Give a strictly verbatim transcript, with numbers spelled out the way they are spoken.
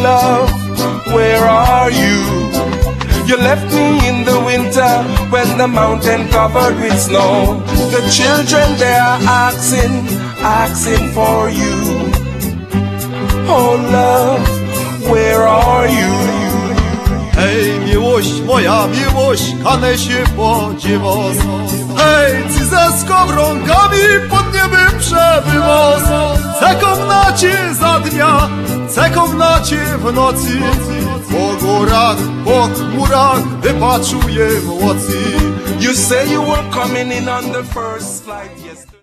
love, where are you? You left me in the winter when the mountain covered with snow. The children, they are asking, asking for you. Oh love, where are you? Hej, miłość moja, miłość, kane się podziewos. Hej, ci ze skowronkami pod niebem przebywos. Cekom na cię za dnia, cekom na cię w nocy. Po górach, po chmurach wypatruję mocy. You say you were coming in on the first flight yesterday.